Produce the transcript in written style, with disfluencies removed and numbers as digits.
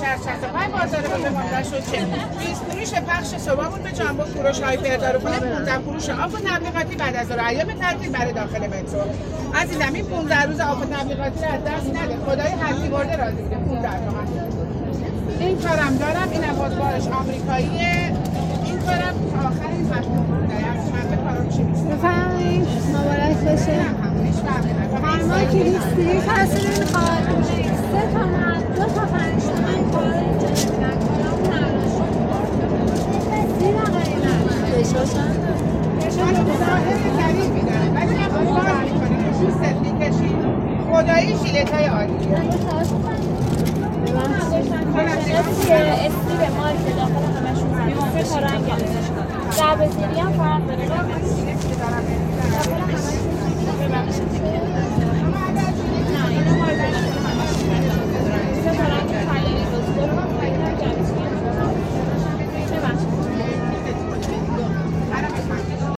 65 بازار به مانده شد چه 20 فروش پخش صبحمون به جانبو فروش های پردارخونه 15 فروش آب و تبلیغاتی بعد از ایام تعطیل برای داخل مترو. عزیزم این 15 روز آب و تبلیغاتی رو از دست نده. خدای هرکی برده راضی بوده 15 تومن. این کارم دارم، اینم بازارش آمریکاییه. این کارم تا آخر این هفته مونده. من به کارم چی می‌کنم؟ بفرمایید. مبارک باشه. فرما کلیستی کسی نمیخواد. 3 تومن 2 تا 5 تومن کار اینجا خدایی شیلت‌های عالیه. استی به مال که داخل همشون میمونه تا رنگ در بزیری هم فرق داره.